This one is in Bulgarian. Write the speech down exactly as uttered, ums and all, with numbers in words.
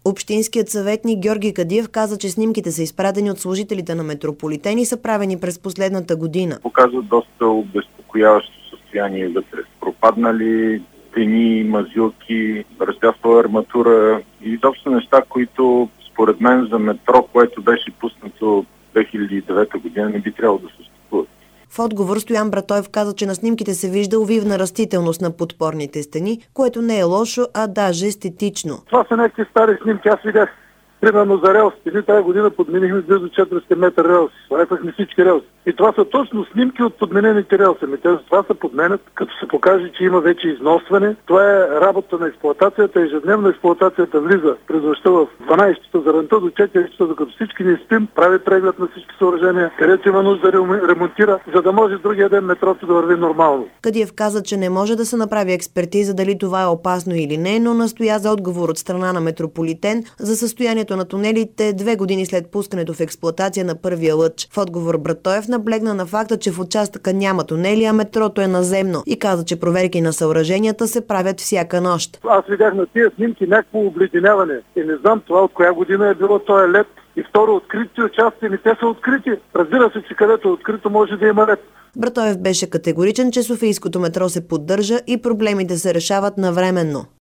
Общинският съветник Георги Кадиев каза, че снимките са изпратени от служителите на Метрополитен и са правени през последната година. Показват доста обезпокояващо състояние вътре. Пропаднали стени, мазилки, разтясвала арматура и изобщо неща, които според мен за метро, което беше пуснато две хиляди и девета година, не би трябвало да съществуват. В отговор Стоян Братоев каза, че на снимките се вижда увивна растителност на подпорните стени, което не е лошо, а даже естетично. Това са някакви стари снимки, аз видях. Примерно за релси. Ние тази година подменихме близо четиристотин метра релси. Слайфахме всички релси. И това са точно снимки от подменените релси. Ами те това се подменят, като се покаже, че има вече износване. Това е работа на експлоатацията. Ежедневно експлоатацията влиза през нощта в дванайсет часа за ранта до четири часа, докато всички не спим, прави преглед на всички съоръжения, където има нужда да ремонтира, за да може другия ден метрото да върви нормално. Кадиев каза, че не може да се направи експертиза дали това е опасно или не, но настоя за отговор от страна на Метрополитен за състоянието на тунелите две години след пускането в експлоатация на първия лъч. В отговор Братоев наблегна на факта, че в участъка няма тунели, а метрото е наземно и каза, че проверки на съоръженията се правят всяка нощ. Аз видях на тия снимки някакво обледеняване и не знам това от коя година е било този лед. И второ, открити участъци, не те са открити. Разбира се, че където е открито може да има лед. Братоев беше категоричен, че софийското метро се поддържа и проблемите се решават навременно.